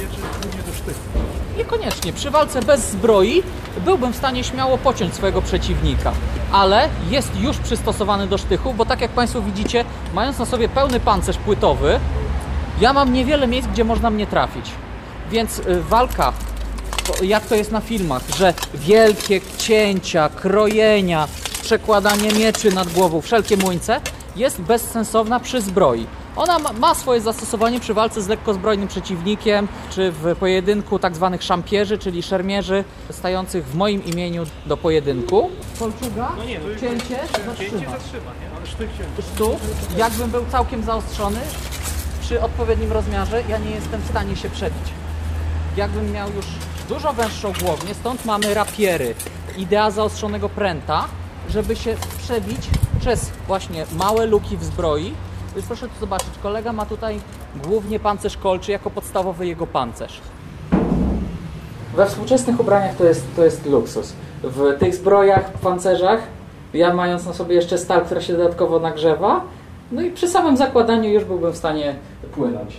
czy głównie do sztychu? Niekoniecznie. Przy walce bez zbroi byłbym w stanie śmiało pociąć swojego przeciwnika, ale jest już przystosowany do sztychu, bo tak jak Państwo widzicie, mając na sobie pełny pancerz płytowy, ja mam niewiele miejsc, gdzie można mnie trafić. Więc walka, jak to jest na filmach, że wielkie cięcia, krojenia, przekładanie mieczy nad głową, wszelkie młyńce, jest bezsensowna przy zbroi. Ona ma swoje zastosowanie przy walce z lekkozbrojnym przeciwnikiem, czy w pojedynku tak zwanych szampierzy, czyli szermierzy stających w moim imieniu do pojedynku. Kolczuga, cięcie, zatrzyma, nie? Ale sztych cięcie. Sztuk, jakbym był całkiem zaostrzony, przy odpowiednim rozmiarze, ja nie jestem w stanie się przebić. Jakbym miał już dużo węższą głownię, stąd mamy rapiery, idea zaostrzonego pręta, żeby się przebić przez właśnie małe luki w zbroi. Już proszę tu zobaczyć, kolega ma tutaj głównie pancerz kolczy jako podstawowy jego pancerz. We współczesnych ubraniach to jest luksus. W tych zbrojach, pancerzach, ja mając na sobie jeszcze stal, która się dodatkowo nagrzewa, no i przy samym zakładaniu już byłbym w stanie płynąć.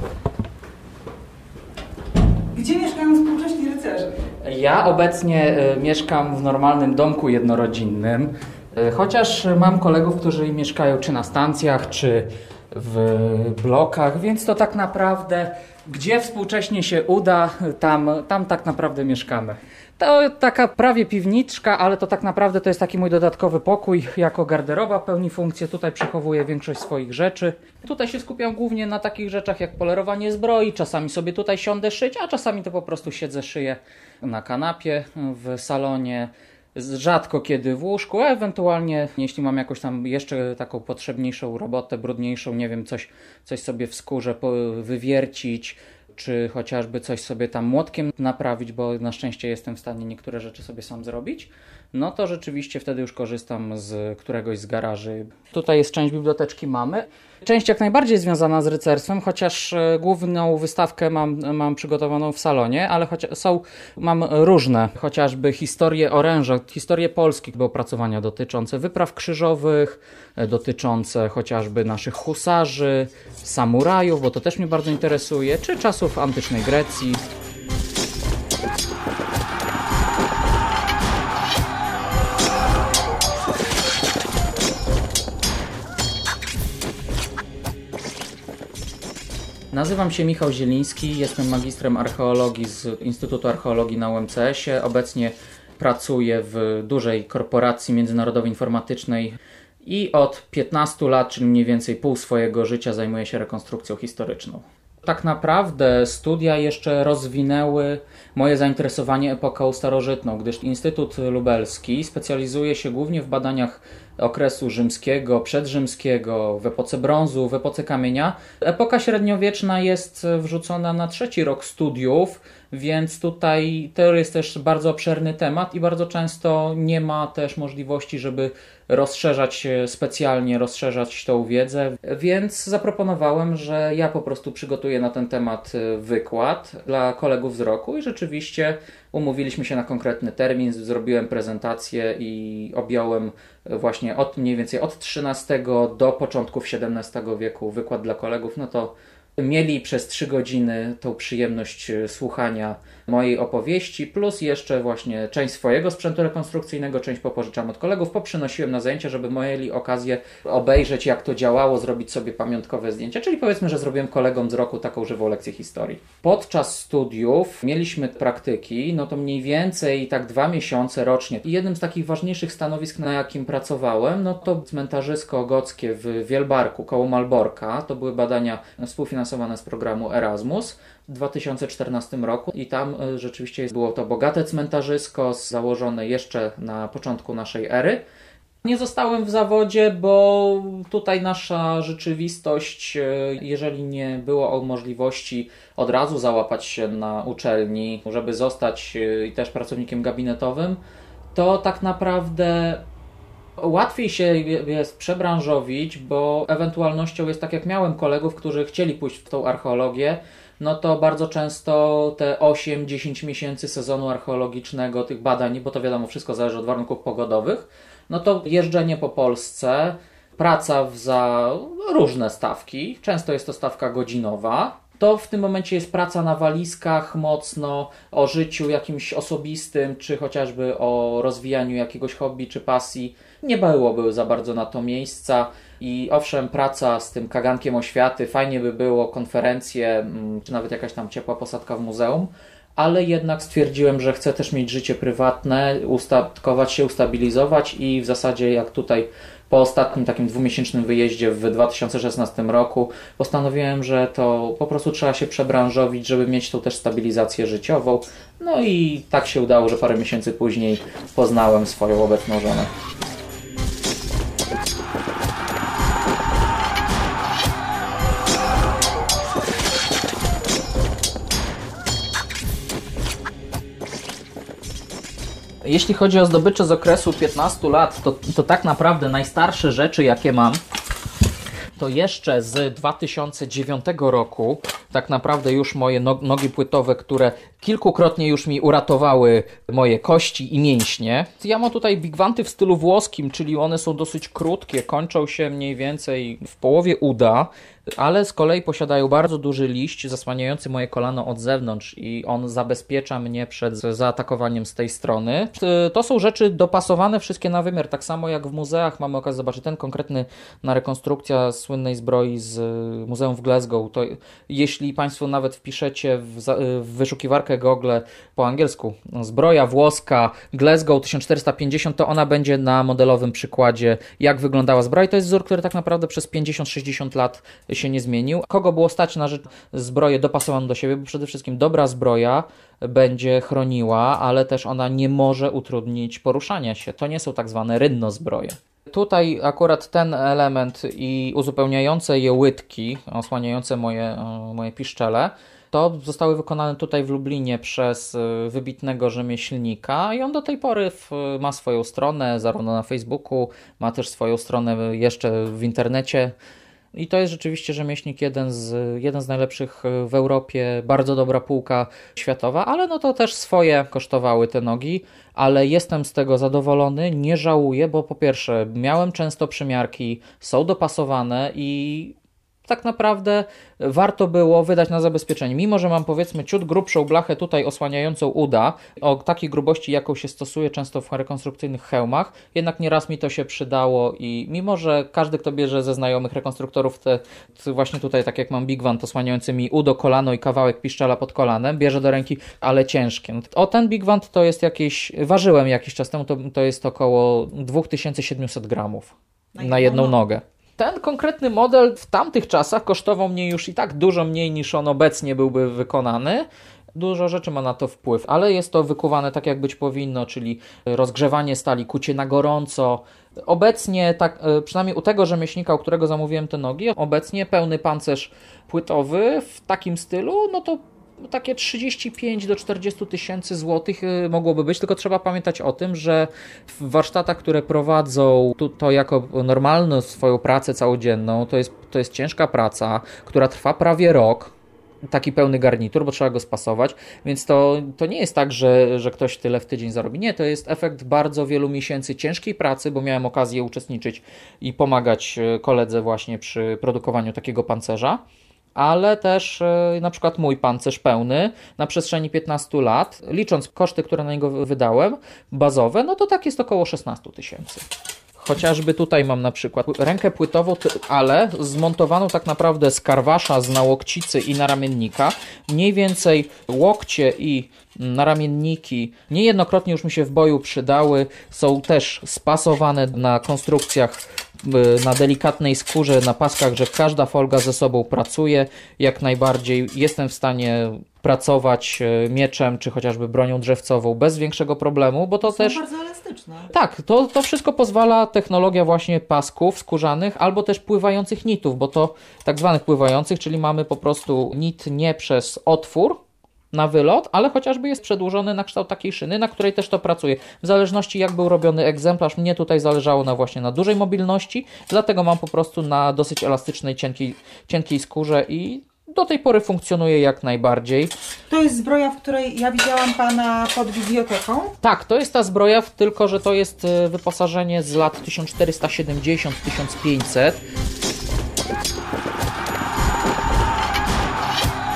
Gdzie mieszkają współcześni rycerze? Ja obecnie mieszkam w normalnym domku jednorodzinnym, chociaż mam kolegów, którzy mieszkają czy na stacjach, czy w blokach, więc to tak naprawdę, gdzie współcześnie się uda, tam tak naprawdę mieszkamy. To taka prawie piwniczka, ale to tak naprawdę to jest taki mój dodatkowy pokój. Jako garderoba pełni funkcję. Tutaj przechowuję większość swoich rzeczy. Tutaj się skupiam głównie na takich rzeczach jak polerowanie zbroi. Czasami sobie tutaj siądę szyć, a czasami to po prostu siedzę, szyję na kanapie w salonie. Rzadko kiedy w łóżku, a ewentualnie jeśli mam jakąś tam jeszcze taką potrzebniejszą robotę, brudniejszą, nie wiem, coś sobie w skórze wywiercić, czy chociażby coś sobie tam młotkiem naprawić, bo na szczęście jestem w stanie niektóre rzeczy sobie sam zrobić, no to rzeczywiście wtedy już korzystam z któregoś z garaży. Tutaj jest część biblioteczki mamy. Część jak najbardziej związana z rycerstwem, chociaż główną wystawkę mam przygotowaną w salonie, ale mam różne, chociażby historie oręża, historie polskich do opracowania dotyczące wypraw krzyżowych, dotyczące chociażby naszych husarzy, samurajów, bo to też mnie bardzo interesuje, czy czasów antycznej Grecji. Nazywam się Michał Zieliński, jestem magistrem archeologii z Instytutu Archeologii na UMCS-ie. Obecnie pracuję w dużej korporacji międzynarodowej informatycznej i od 15 lat, czyli mniej więcej pół swojego życia, zajmuję się rekonstrukcją historyczną. Tak naprawdę studia jeszcze rozwinęły moje zainteresowanie epoką starożytną, gdyż Instytut Lubelski specjalizuje się głównie w badaniach okresu rzymskiego, przedrzymskiego, w epoce brązu, w epoce kamienia. Epoka średniowieczna jest wrzucona na 3. rok studiów, więc tutaj to jest też bardzo obszerny temat i bardzo często nie ma też możliwości, żeby specjalnie rozszerzać tą wiedzę, więc zaproponowałem, że ja po prostu przygotuję na ten temat wykład dla kolegów z roku i rzeczywiście umówiliśmy się na konkretny termin, zrobiłem prezentację i objąłem właśnie mniej więcej od XIII do początków XVII wieku wykład dla kolegów, no to mieli przez 3 godziny tą przyjemność słuchania mojej opowieści, plus jeszcze właśnie część swojego sprzętu rekonstrukcyjnego, część popożyczam od kolegów, poprzynosiłem na zajęcia, żeby mieli okazję obejrzeć, jak to działało, zrobić sobie pamiątkowe zdjęcia, czyli powiedzmy, że zrobiłem kolegom z roku taką żywą lekcję historii. Podczas studiów mieliśmy praktyki, no to mniej więcej tak 2 miesiące rocznie. I jednym z takich ważniejszych stanowisk, na jakim pracowałem, no to cmentarzysko gockie w Wielbarku koło Malborka. To były badania współfinansowane z programu Erasmus w 2014 roku i tam rzeczywiście było to bogate cmentarzysko założone jeszcze na początku naszej ery. Nie zostałem w zawodzie, bo tutaj nasza rzeczywistość, jeżeli nie było możliwości od razu załapać się na uczelni, żeby zostać też pracownikiem gabinetowym, to tak naprawdę łatwiej się jest przebranżowić, bo ewentualnością jest, tak jak miałem kolegów, którzy chcieli pójść w tą archeologię, no to bardzo często te 8-10 miesięcy sezonu archeologicznego, tych badań, bo to wiadomo, wszystko zależy od warunków pogodowych, no to jeżdżenie po Polsce, praca za różne stawki, często jest to stawka godzinowa, To w tym momencie jest praca na walizkach mocno, o życiu jakimś osobistym, czy chociażby o rozwijaniu jakiegoś hobby czy pasji. Nie byłoby za bardzo na to miejsca i owszem, praca z tym kagankiem oświaty, fajnie by było, konferencje, czy nawet jakaś tam ciepła posadka w muzeum, ale jednak stwierdziłem, że chcę też mieć życie prywatne, ustatkować się, ustabilizować i w zasadzie jak tutaj po ostatnim takim 2-miesięcznym wyjeździe w 2016 roku postanowiłem, że to po prostu trzeba się przebranżowić, żeby mieć tą też stabilizację życiową. No i tak się udało, że parę miesięcy później poznałem swoją obecną żonę. Jeśli chodzi o zdobycze z okresu 15 lat, to tak naprawdę najstarsze rzeczy, jakie mam, to jeszcze z 2009 roku, tak naprawdę już moje nogi płytowe, które kilkukrotnie już mi uratowały moje kości i mięśnie. Ja mam tutaj bigwanty w stylu włoskim, czyli one są dosyć krótkie, kończą się mniej więcej w połowie uda, ale z kolei posiadają bardzo duży liść zasłaniający moje kolano od zewnątrz i on zabezpiecza mnie przed zaatakowaniem z tej strony. To są rzeczy dopasowane wszystkie na wymiar, tak samo jak w muzeach mamy okazję zobaczyć ten konkretny na rekonstrukcja słynnej zbroi z Muzeum w Glasgow. To jeśli Państwo nawet wpiszecie w wyszukiwarkę Google po angielsku zbroja włoska Glasgow 1450, to ona będzie na modelowym przykładzie, jak wyglądała zbroja. To jest wzór, który tak naprawdę przez 50-60 lat się nie zmienił. Kogo było stać na zbroję dopasowaną do siebie, bo przede wszystkim dobra zbroja będzie chroniła, ale też ona nie może utrudnić poruszania się. To nie są tak zwane rynnozbroje. Tutaj akurat ten element i uzupełniające je łydki, osłaniające moje piszczele, to zostały wykonane tutaj w Lublinie przez wybitnego rzemieślnika i on do tej pory ma swoją stronę, zarówno na Facebooku, ma też swoją stronę jeszcze w internecie. I to jest rzeczywiście rzemieślnik jeden z najlepszych w Europie, bardzo dobra półka światowa, ale no to też swoje kosztowały te nogi, ale jestem z tego zadowolony, nie żałuję, bo po pierwsze miałem często przymiarki, są dopasowane i tak naprawdę warto było wydać na zabezpieczenie. Mimo że mam powiedzmy ciut grubszą blachę tutaj osłaniającą uda, o takiej grubości jaką się stosuje często w rekonstrukcyjnych hełmach, jednak nieraz mi to się przydało i mimo że każdy kto bierze ze znajomych rekonstruktorów te właśnie tutaj tak jak mam bigwant osłaniający mi udo, kolano i kawałek piszczela pod kolanem, bierze do ręki, ale ciężkie. Ten bigwant to jest ważyłem jakiś czas temu, to jest około 2700 gramów na jedną nogę. Ten konkretny model w tamtych czasach kosztował mnie już i tak dużo mniej niż on obecnie byłby wykonany. Dużo rzeczy ma na to wpływ, ale jest to wykuwane tak jak być powinno, czyli rozgrzewanie stali, kucie na gorąco. Obecnie, tak, przynajmniej u tego rzemieślnika, u którego zamówiłem te nogi, obecnie pełny pancerz płytowy w takim stylu, no to takie 35 do 40 tysięcy złotych mogłoby być, tylko trzeba pamiętać o tym, że w warsztatach, które prowadzą to jako normalną swoją pracę całodzienną, to jest ciężka praca, która trwa prawie rok, taki pełny garnitur, bo trzeba go spasować, więc to nie jest tak, że ktoś tyle w tydzień zarobi. Nie, to jest efekt bardzo wielu miesięcy ciężkiej pracy, bo miałem okazję uczestniczyć i pomagać koledze właśnie przy produkowaniu takiego pancerza. Ale też na przykład mój pancerz pełny na przestrzeni 15 lat, licząc koszty, które na niego wydałem, bazowe, no to tak jest około 16 tysięcy. Chociażby tutaj mam na przykład rękę płytową, ale zmontowaną tak naprawdę z karwasza, z nałokcicy i naramiennika. Mniej więcej łokcie i naramienniki niejednokrotnie już mi się w boju przydały. Są też spasowane na konstrukcjach, na delikatnej skórze, na paskach, że każda folga ze sobą pracuje. Jak najbardziej jestem w stanie pracować mieczem, czy chociażby bronią drzewcową bez większego problemu, bo to są też... bardzo elastyczne. Tak, to wszystko pozwala technologia właśnie pasków skórzanych, albo też pływających nitów, bo to tak zwanych pływających, czyli mamy po prostu nit nie przez otwór na wylot, ale chociażby jest przedłużony na kształt takiej szyny, na której też to pracuje. W zależności jak był robiony egzemplarz, mnie tutaj zależało właśnie na dużej mobilności, dlatego mam po prostu na dosyć elastycznej, cienkiej skórze i do tej pory funkcjonuje jak najbardziej. To jest zbroja, w której ja widziałam Pana pod biblioteką? Tak, to jest ta zbroja, tylko że to jest wyposażenie z lat 1470-1500.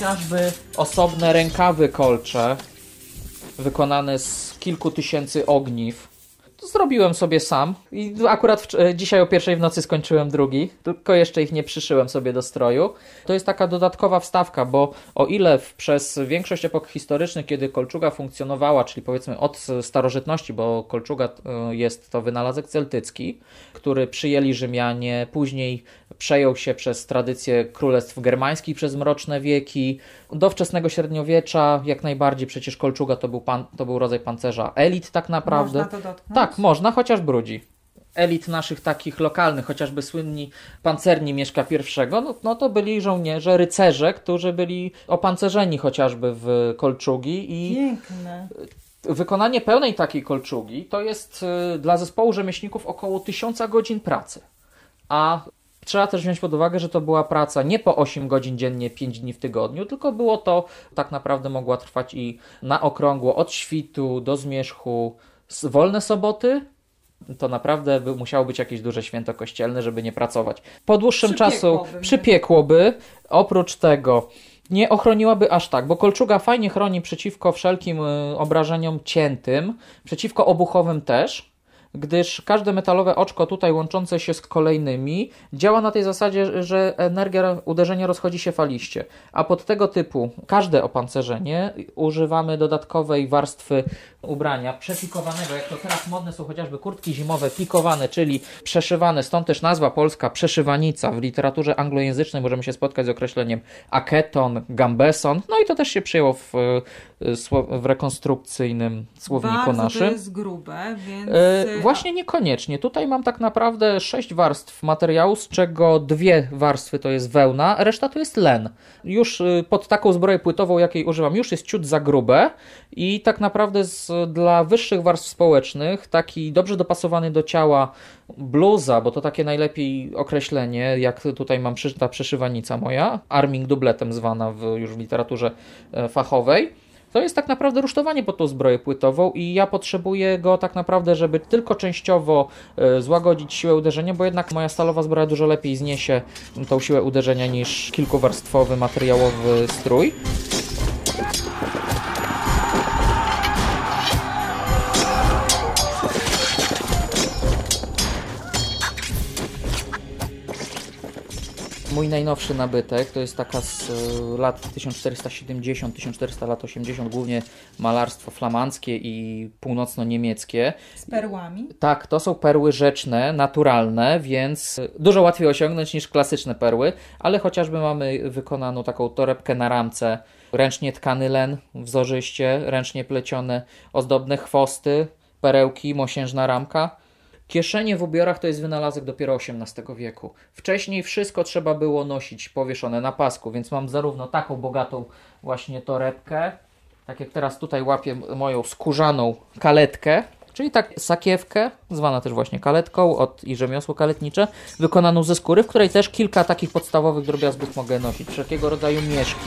chociażby osobne rękawy kolcze wykonane z kilku tysięcy ogniw. To zrobiłem sobie sam i akurat dzisiaj o 1:00 w nocy skończyłem drugi, tylko jeszcze ich nie przyszyłem sobie do stroju. To jest taka dodatkowa wstawka, bo o ile przez większość epok historycznych, kiedy kolczuga funkcjonowała, czyli powiedzmy od starożytności, bo kolczuga jest to wynalazek celtycki, który przyjęli Rzymianie, później przejął się przez tradycję królestw germańskich przez mroczne wieki. Do wczesnego średniowiecza jak najbardziej przecież kolczuga to był rodzaj pancerza elit tak naprawdę. Można to dotknąć? Tak, można, chociaż brudzi. Elit naszych takich lokalnych, chociażby słynni pancerni Mieszka I, no to byli żołnierze, rycerze, którzy byli opancerzeni chociażby w kolczugi i Piękne. wykonanie pełnej takiej kolczugi to jest dla zespołu rzemieślników około 1000 godzin pracy. A trzeba też wziąć pod uwagę, że to była praca nie po 8 godzin dziennie, 5 dni w tygodniu, tylko było to tak naprawdę mogła trwać i na okrągło od świtu do zmierzchu, wolne soboty. To naprawdę musiało być jakieś duże święto kościelne, żeby nie pracować. Po dłuższym czasu przypiekłoby. Oprócz tego nie ochroniłaby aż tak, bo kolczuga fajnie chroni przeciwko wszelkim obrażeniom ciętym, przeciwko obuchowym też, gdyż każde metalowe oczko tutaj łączące się z kolejnymi działa na tej zasadzie, że energia uderzenia rozchodzi się faliście, a pod tego typu każde opancerzenie używamy dodatkowej warstwy ubrania przepikowanego, jak to teraz modne są chociażby kurtki zimowe pikowane, czyli przeszywane, stąd też nazwa polska przeszywanica. W literaturze anglojęzycznej możemy się spotkać z określeniem aketon, gambeson, no i to też się przyjęło w rekonstrukcyjnym słowniku naszym. To jest grube, więc... Właśnie niekoniecznie. Tutaj mam tak naprawdę 6 warstw materiału, z czego 2 warstwy to jest wełna, reszta to jest len. Już pod taką zbroję płytową, jakiej używam, już jest ciut za grube i tak naprawdę dla wyższych warstw społecznych taki dobrze dopasowany do ciała bluza, bo to takie najlepiej określenie, jak tutaj mam ta przeszywanica moja, arming dubletem zwana już w literaturze fachowej. To jest tak naprawdę rusztowanie pod tą zbroję płytową i ja potrzebuję go tak naprawdę, żeby tylko częściowo złagodzić siłę uderzenia, bo jednak moja stalowa zbroja dużo lepiej zniesie tą siłę uderzenia niż kilkuwarstwowy materiałowy strój. Mój najnowszy nabytek to jest taka z lat 1470, 1400 lat 80, głównie malarstwo flamandzkie i północno-niemieckie. Z perłami? Tak, to są perły rzeczne, naturalne, więc dużo łatwiej osiągnąć niż klasyczne perły, ale chociażby mamy wykonaną taką torebkę na ramce, ręcznie tkany len wzorzyście, ręcznie plecione ozdobne chwosty, perełki, mosiężna ramka. Kieszenie w ubiorach to jest wynalazek dopiero XVIII wieku. Wcześniej wszystko trzeba było nosić powieszone na pasku, więc mam zarówno taką bogatą właśnie torebkę, tak jak teraz tutaj łapię moją skórzaną kaletkę, czyli tak sakiewkę, zwana też właśnie kaletką i rzemiosło kaletnicze, wykonaną ze skóry, w której też kilka takich podstawowych drobiazgów mogę nosić, wszelkiego rodzaju mieszki.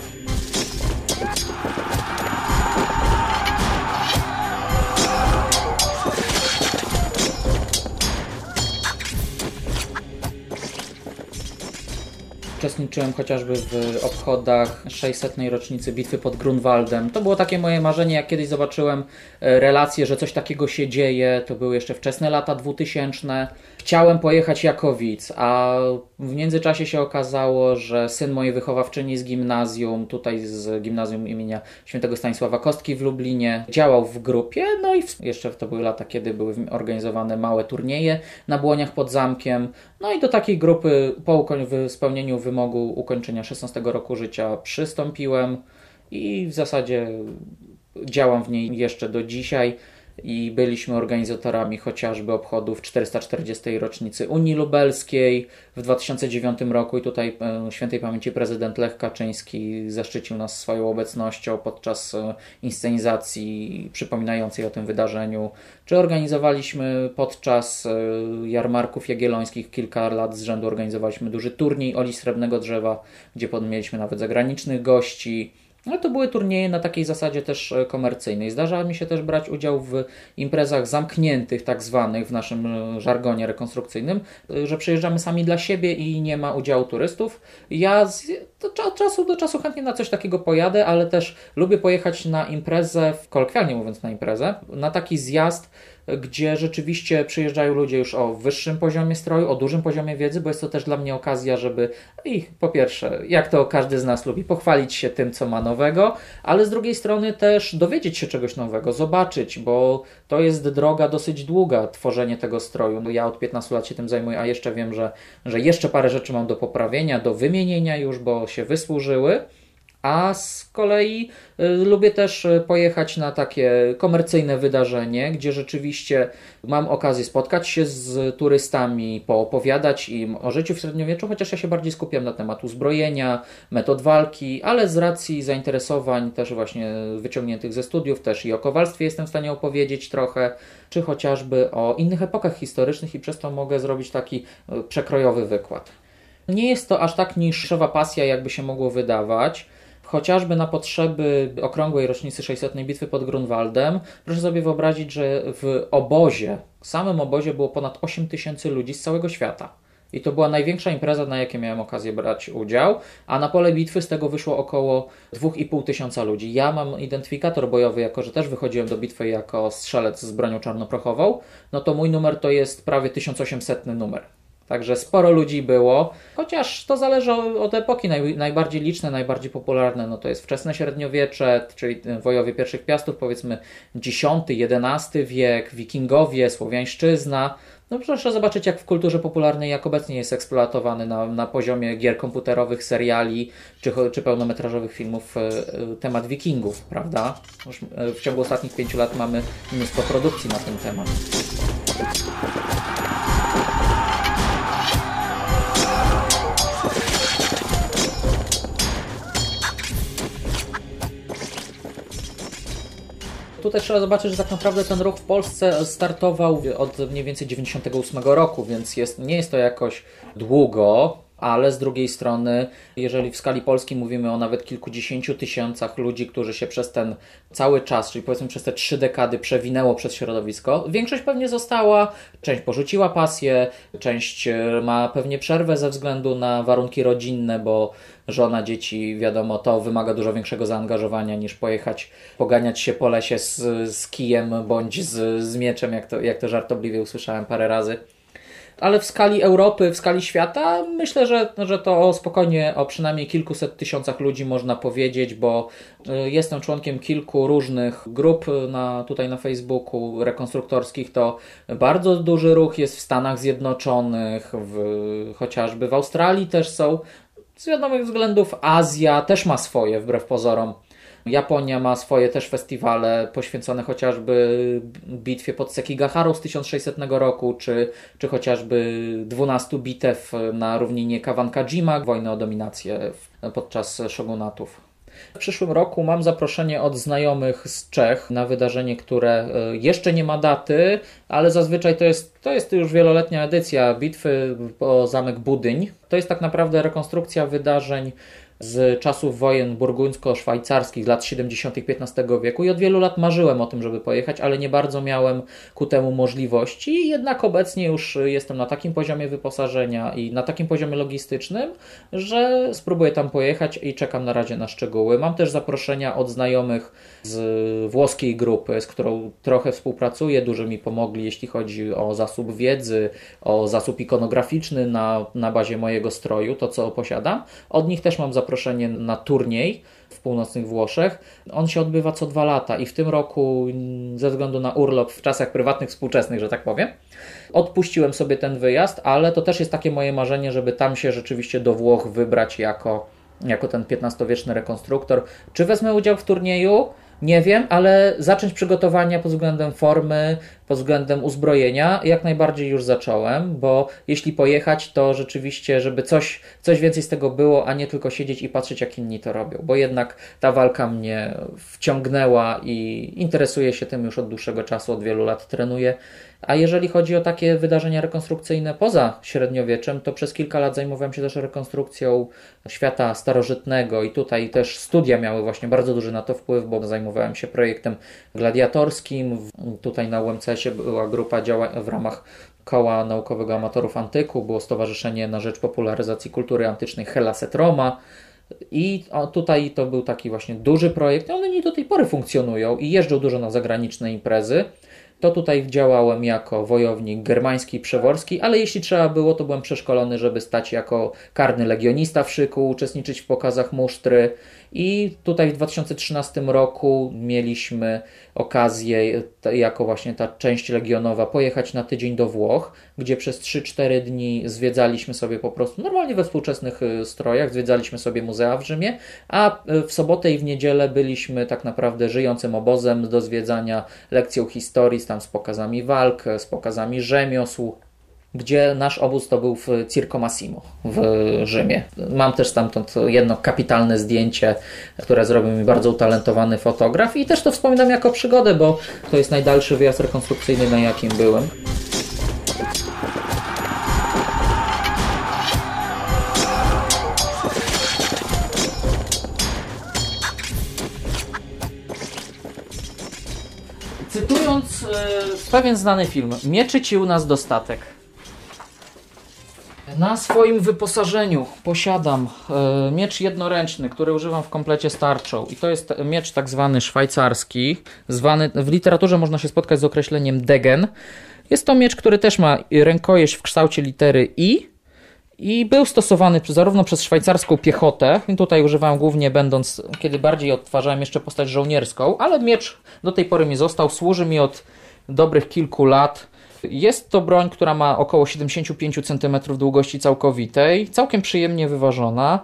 Uczestniczyłem chociażby w obchodach 600. rocznicy bitwy pod Grunwaldem. To było takie moje marzenie, jak kiedyś zobaczyłem relacje, że coś takiego się dzieje. To były jeszcze wczesne lata 2000. Chciałem pojechać jako widz, a w międzyczasie się okazało, że syn mojej wychowawczyni z gimnazjum, tutaj z gimnazjum imienia świętego Stanisława Kostki w Lublinie, działał w grupie, no i jeszcze to były lata, kiedy były organizowane małe turnieje na Błoniach pod zamkiem. No i do takiej grupy po spełnieniu wymogu ukończenia 16 roku życia przystąpiłem i w zasadzie działam w niej jeszcze do dzisiaj i byliśmy organizatorami chociażby obchodów 440. rocznicy Unii Lubelskiej w 2009 roku i tutaj świętej pamięci prezydent Lech Kaczyński zaszczycił nas swoją obecnością podczas inscenizacji przypominającej o tym wydarzeniu. Czy organizowaliśmy podczas jarmarków jagiellońskich kilka lat z rzędu organizowaliśmy duży turniej Oli Srebrnego Drzewa, gdzie mieliśmy nawet zagranicznych gości. Ale to były turnieje na takiej zasadzie też komercyjnej. Zdarza mi się też brać udział w imprezach zamkniętych, tak zwanych w naszym żargonie rekonstrukcyjnym, że przyjeżdżamy sami dla siebie i nie ma udziału turystów. Ja od czasu do czasu chętnie na coś takiego pojadę, ale też lubię pojechać na imprezę, kolokwialnie mówiąc na imprezę, na taki zjazd, gdzie rzeczywiście przyjeżdżają ludzie już o wyższym poziomie stroju, o dużym poziomie wiedzy, bo jest to też dla mnie okazja, żeby po pierwsze, jak to każdy z nas lubi, pochwalić się tym, co ma nowego, ale z drugiej strony też dowiedzieć się czegoś nowego, zobaczyć, bo to jest droga dosyć długa, tworzenie tego stroju. No ja od 15 lat się tym zajmuję, a jeszcze wiem, że jeszcze parę rzeczy mam do poprawienia, do wymienienia już, bo się wysłużyły. A z kolei lubię też pojechać na takie komercyjne wydarzenie, gdzie rzeczywiście mam okazję spotkać się z turystami, poopowiadać im o życiu w średniowieczu, chociaż ja się bardziej skupiam na temat uzbrojenia, metod walki, ale z racji zainteresowań też właśnie wyciągniętych ze studiów, też i o kowalstwie jestem w stanie opowiedzieć trochę, czy chociażby o innych epokach historycznych i przez to mogę zrobić taki przekrojowy wykład. Nie jest to aż tak niszowa pasja, jakby się mogło wydawać. Chociażby na potrzeby okrągłej rocznicy 600. bitwy pod Grunwaldem, proszę sobie wyobrazić, że w samym obozie było ponad 8 000 ludzi z całego świata. I to była największa impreza, na jakiej miałem okazję brać udział, a na pole bitwy z tego wyszło około 2500 ludzi. Ja mam identyfikator bojowy, jako że też wychodziłem do bitwy jako strzelec z bronią czarnoprochową, no to mój numer to jest prawie 1800 numer. Także sporo ludzi było, chociaż to zależy od epoki. Najbardziej liczne, najbardziej popularne no to jest wczesne średniowiecze, czyli wojowie pierwszych piastów, powiedzmy X, XI wiek, wikingowie, słowiańszczyzna. No proszę zobaczyć, jak w kulturze popularnej, jak obecnie jest eksploatowany na poziomie gier komputerowych, seriali czy pełnometrażowych filmów temat wikingów, prawda? Już w ciągu ostatnich 5 lat mamy mnóstwo produkcji na ten temat. Tutaj trzeba zobaczyć, że tak naprawdę ten ruch w Polsce startował od mniej więcej 98 roku, więc nie jest to jakoś długo, ale z drugiej strony, jeżeli w skali Polski mówimy o nawet kilkudziesięciu tysiącach ludzi, którzy się przez ten cały czas, czyli powiedzmy przez te 3 dekady przewinęło przez środowisko, większość pewnie została, część porzuciła pasję, część ma pewnie przerwę ze względu na warunki rodzinne, bo żona, dzieci, wiadomo, to wymaga dużo większego zaangażowania niż pojechać, poganiać się po lesie z kijem bądź z mieczem, jak to żartobliwie usłyszałem parę razy. Ale w skali Europy, w skali świata myślę, że to spokojnie o przynajmniej kilkuset tysiącach ludzi można powiedzieć, bo jestem członkiem kilku różnych grup tutaj na Facebooku rekonstruktorskich. To bardzo duży ruch jest w Stanach Zjednoczonych, chociażby w Australii też są. Z wiadomych względów Azja też ma swoje, wbrew pozorom. Japonia ma swoje też festiwale poświęcone chociażby bitwie pod Sekigaharą z 1600 roku, czy chociażby 12 bitew na równinie Kawankajima, wojny o dominację podczas szogunatów. W przyszłym roku mam zaproszenie od znajomych z Czech na wydarzenie, które jeszcze nie ma daty, ale zazwyczaj to jest już wieloletnia edycja bitwy o zamek Budyń. To jest tak naprawdę rekonstrukcja wydarzeń z czasów wojen burguńsko-szwajcarskich lat 70. XV wieku i od wielu lat marzyłem o tym, żeby pojechać, ale nie bardzo miałem ku temu możliwości. Jednak obecnie już jestem na takim poziomie wyposażenia i na takim poziomie logistycznym, że spróbuję tam pojechać i czekam na razie na szczegóły. Mam też zaproszenia od znajomych z włoskiej grupy, z którą trochę współpracuję, dużo mi pomogli, jeśli chodzi o zasób wiedzy, o zasób ikonograficzny na bazie mojego stroju, to co posiadam. Od nich też mam zaproszenie na turniej w północnych Włoszech. On się odbywa co 2 lata i w tym roku ze względu na urlop w czasach prywatnych, współczesnych, że tak powiem, odpuściłem sobie ten wyjazd, ale to też jest takie moje marzenie, żeby tam się rzeczywiście do Włoch wybrać jako ten XV-wieczny rekonstruktor. Czy wezmę udział w turnieju? Nie wiem, ale zacząć przygotowania pod względem formy, pod względem uzbrojenia jak najbardziej już zacząłem, bo jeśli pojechać, to rzeczywiście, żeby coś więcej z tego było, a nie tylko siedzieć i patrzeć, jak inni to robią, bo jednak ta walka mnie wciągnęła i interesuję się tym już od dłuższego czasu, od wielu lat trenuję A jeżeli chodzi o takie wydarzenia rekonstrukcyjne poza średniowieczem, to przez kilka lat zajmowałem się też rekonstrukcją świata starożytnego i tutaj też studia miały właśnie bardzo duży na to wpływ, bo zajmowałem się projektem gladiatorskim. Tutaj na UMCS-ie była grupa działań w ramach Koła Naukowego Amatorów Antyku, było Stowarzyszenie na Rzecz Popularyzacji Kultury Antycznej Hellas et Roma. I tutaj to był taki właśnie duży projekt, one nie do tej pory funkcjonują i jeżdżą dużo na zagraniczne imprezy. To tutaj działałem jako wojownik germański i przeworski, ale jeśli trzeba było, to byłem przeszkolony, żeby stać jako karny legionista w szyku, uczestniczyć w pokazach musztry. I tutaj w 2013 roku mieliśmy okazję, jako właśnie ta część legionowa, pojechać na tydzień do Włoch, gdzie przez 3-4 dni zwiedzaliśmy sobie po prostu, normalnie we współczesnych strojach, zwiedzaliśmy sobie muzea w Rzymie, a w sobotę i w niedzielę byliśmy tak naprawdę żyjącym obozem do zwiedzania, lekcją historii, tam z pokazami walk, z pokazami rzemiosł, gdzie nasz obóz to był w Circo Massimo w Rzymie. Mam też stamtąd jedno kapitalne zdjęcie, które zrobił mi bardzo utalentowany fotograf i też to wspominam jako przygodę, bo to jest najdalszy wyjazd rekonstrukcyjny, na jakim byłem. Cytując pewien znany film, mieczy ci u nas dostatek. Na swoim wyposażeniu posiadam miecz jednoręczny, który używam w komplecie z tarczą. I to jest miecz tak zwany szwajcarski. Zwany, w literaturze można się spotkać z określeniem degen. Jest to miecz, który też ma rękojeść w kształcie litery I. I był stosowany zarówno przez szwajcarską piechotę, i tutaj używałem głównie będąc, kiedy bardziej odtwarzałem jeszcze postać żołnierską, ale miecz do tej pory mi został, służy mi od dobrych kilku lat. Jest to broń, która ma około 75 cm długości całkowitej, całkiem przyjemnie wyważona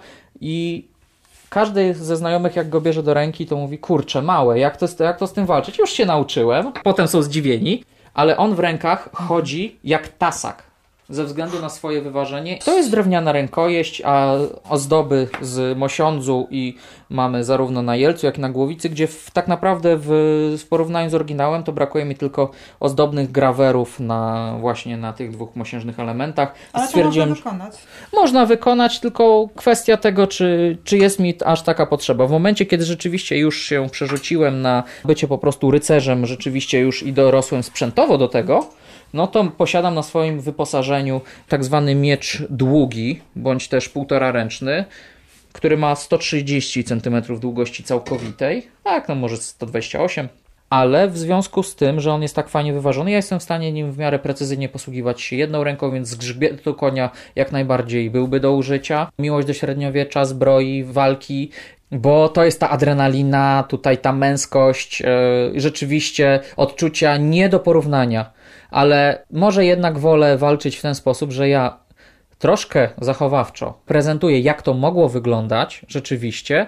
i każdy ze znajomych, jak go bierze do ręki, to mówi: kurczę, małe, jak to z tym walczyć? Już się nauczyłem. Potem są zdziwieni, ale on w rękach chodzi jak tasak ze względu na swoje wyważenie. To jest drewniana rękojeść, a ozdoby z mosiądzu i mamy zarówno na jelcu, jak i na głowicy, gdzie tak naprawdę w porównaniu z oryginałem to brakuje mi tylko ozdobnych grawerów właśnie na tych dwóch mosiężnych elementach. Ale to można wykonać. Można wykonać, tylko kwestia tego, czy jest mi aż taka potrzeba. W momencie, kiedy rzeczywiście już się przerzuciłem na bycie po prostu rycerzem, rzeczywiście już i dorosłem sprzętowo do tego, no to posiadam na swoim wyposażeniu tak zwany miecz długi, bądź też półtoraręczny, który ma 130 cm długości całkowitej, tak, no może 128, ale w związku z tym, że on jest tak fajnie wyważony, ja jestem w stanie nim w miarę precyzyjnie posługiwać się jedną ręką, więc z grzbietu konia jak najbardziej byłby do użycia. Miłość do średniowiecza, zbroi, walki, bo to jest ta adrenalina, tutaj ta męskość, rzeczywiście odczucia nie do porównania, ale może jednak wolę walczyć w ten sposób, że ja troszkę zachowawczo prezentuję, jak to mogło wyglądać rzeczywiście,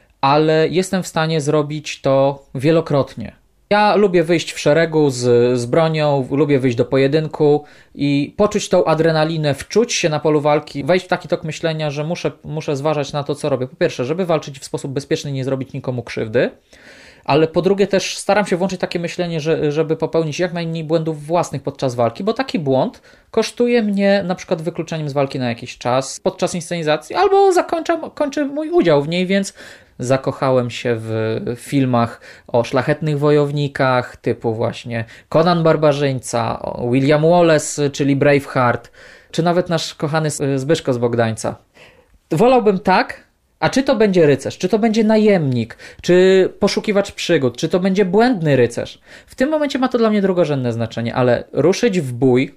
ale jestem w stanie zrobić to wielokrotnie. Ja lubię wyjść w szeregu z bronią, lubię wyjść do pojedynku i poczuć tą adrenalinę, wczuć się na polu walki, wejść w taki tok myślenia, że muszę zważać na to, co robię. Po pierwsze, żeby walczyć w sposób bezpieczny i nie zrobić nikomu krzywdy, ale po drugie też staram się włączyć takie myślenie, żeby popełnić jak najmniej błędów własnych podczas walki, bo taki błąd kosztuje mnie na przykład wykluczeniem z walki na jakiś czas podczas inscenizacji, albo kończę mój udział w niej, więc zakochałem się w filmach o szlachetnych wojownikach typu właśnie Conan Barbarzyńca, William Wallace, czyli Braveheart, czy nawet nasz kochany Zbyszko z Bogdańca. Wolałbym tak. A czy to będzie rycerz, czy to będzie najemnik, czy poszukiwacz przygód, czy to będzie błędny rycerz? W tym momencie ma to dla mnie drugorzędne znaczenie, ale ruszyć w bój,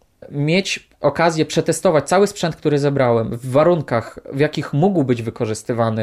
mieć okazję przetestować cały sprzęt, który zebrałem w warunkach, w jakich mógł być wykorzystywany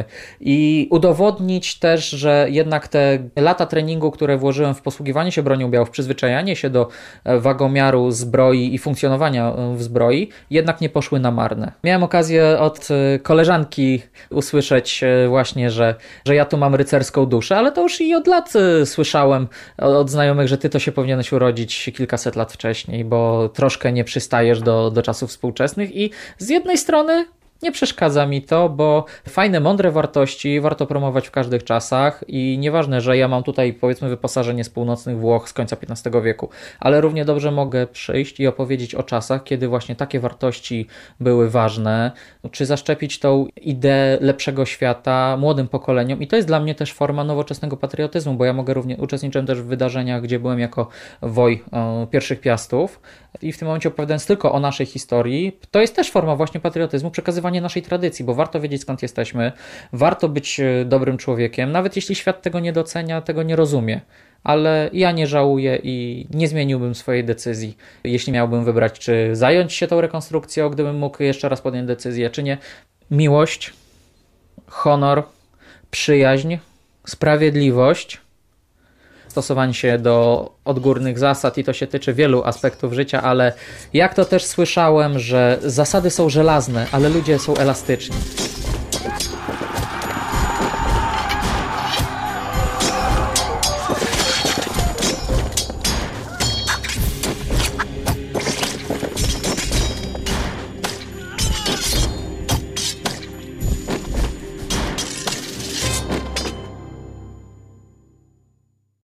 i udowodnić też, że jednak te lata treningu, które włożyłem w posługiwanie się bronią białą, w przyzwyczajanie się do wagomiaru zbroi i funkcjonowania w zbroi, jednak nie poszły na marne. Miałem okazję od koleżanki usłyszeć właśnie, że ja tu mam rycerską duszę, ale to już i od lat słyszałem od znajomych, że ty to się powinieneś urodzić kilkaset lat wcześniej, bo troszkę nie przystajesz do czasów współczesnych i z jednej strony Nie przeszkadza mi to, bo fajne, mądre wartości warto promować w każdych czasach i nieważne, że ja mam tutaj powiedzmy wyposażenie z północnych Włoch z końca XV wieku, ale równie dobrze mogę przyjść i opowiedzieć o czasach, kiedy właśnie takie wartości były ważne, czy zaszczepić tą ideę lepszego świata młodym pokoleniom i to jest dla mnie też forma nowoczesnego patriotyzmu, bo ja mogę również uczestniczyłem też w wydarzeniach, gdzie byłem jako woj pierwszych Piastów i w tym momencie opowiadając tylko o naszej historii, to jest też forma właśnie patriotyzmu, przekazywanie naszej tradycji, bo warto wiedzieć skąd jesteśmy, warto być dobrym człowiekiem, nawet jeśli świat tego nie docenia, tego nie rozumie. Ale ja nie żałuję i nie zmieniłbym swojej decyzji, jeśli miałbym wybrać, czy zająć się tą rekonstrukcją, gdybym mógł jeszcze raz podjąć decyzję, czy nie. Miłość, honor, przyjaźń, sprawiedliwość, stosowanie się do odgórnych zasad i to się tyczy wielu aspektów życia, ale jak to też słyszałem, że zasady są żelazne, ale ludzie są elastyczni.